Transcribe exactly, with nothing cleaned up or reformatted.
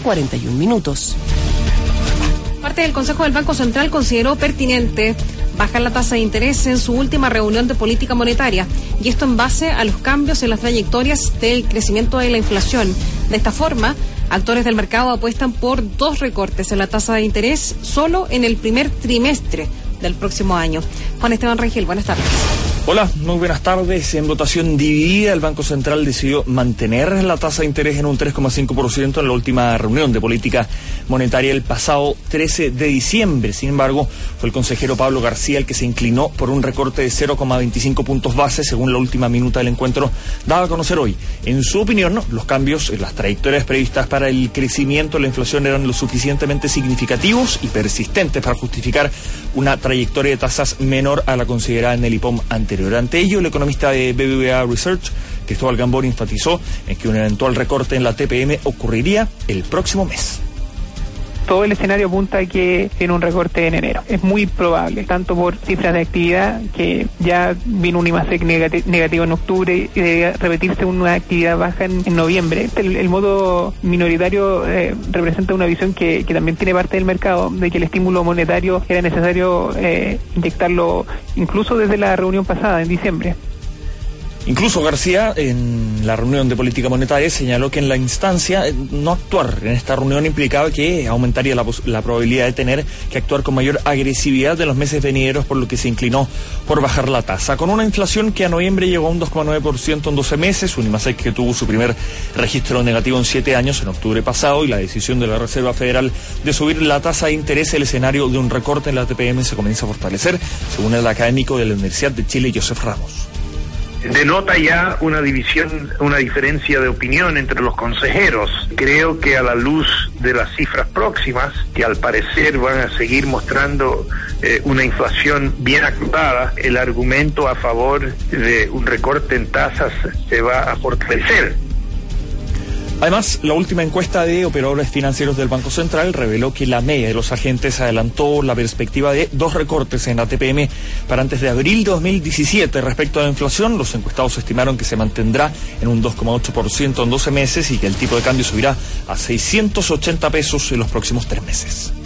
cuarenta y un minutos. Parte del Consejo del Banco Central consideró pertinente bajar la tasa de interés en su última reunión de política monetaria, y esto en base a los cambios en las trayectorias del crecimiento de la inflación. De esta forma, actores del mercado apuestan por dos recortes en la tasa de interés solo en el primer trimestre del próximo año. Juan Esteban Rengel, buenas tardes. Hola, muy buenas tardes. En votación dividida, el Banco Central decidió mantener la tasa de interés en un tres coma cinco por ciento en la última reunión de política monetaria el pasado trece de diciembre. Sin embargo, fue el consejero Pablo García el que se inclinó por un recorte de cero coma veinticinco puntos base, según la última minuta del encuentro daba a conocer hoy. En su opinión, los cambios en las trayectorias previstas para el crecimiento de la inflación eran lo suficientemente significativos y persistentes para justificar una trayectoria de tasas menor a la considerada en el I P O M anterior. Ante ello, el economista de B B V A Research, Cristóbal Gambón, enfatizó en que un eventual recorte en la T P M ocurriría el próximo mes. Todo el escenario apunta a que tiene un recorte en enero. Es muy probable, tanto por cifras de actividad, que ya vino un IMASEC negati- negativo en octubre y debe repetirse una actividad baja en, en noviembre. El, el modo minoritario eh, representa una visión que, que también tiene parte del mercado, de que el estímulo monetario era necesario eh, inyectarlo incluso desde la reunión pasada, en diciembre. Incluso García, en la reunión de política monetaria, señaló que en la instancia no actuar en esta reunión implicaba que aumentaría la, la probabilidad de tener que actuar con mayor agresividad en los meses venideros, por lo que se inclinó por bajar la tasa. Con una inflación que a noviembre llegó a un dos coma nueve por ciento en doce meses, un IMASEC que tuvo su primer registro negativo en siete años, en octubre pasado, y la decisión de la Reserva Federal de subir la tasa de interés, el escenario de un recorte en la T P M se comienza a fortalecer, según el académico de la Universidad de Chile, Joseph Ramos. Denota ya una división, una diferencia de opinión entre los consejeros. Creo que a la luz de las cifras próximas, que al parecer van a seguir mostrando eh, una inflación bien acotada, el argumento a favor de un recorte en tasas se va a fortalecer. Además, la última encuesta de operadores financieros del Banco Central reveló que la media de los agentes adelantó la perspectiva de dos recortes en la T P M para antes de abril de dos mil diecisiete. Respecto a la inflación, los encuestados estimaron que se mantendrá en un dos coma ocho por ciento en doce meses y que el tipo de cambio subirá a seiscientos ochenta pesos en los próximos tres meses.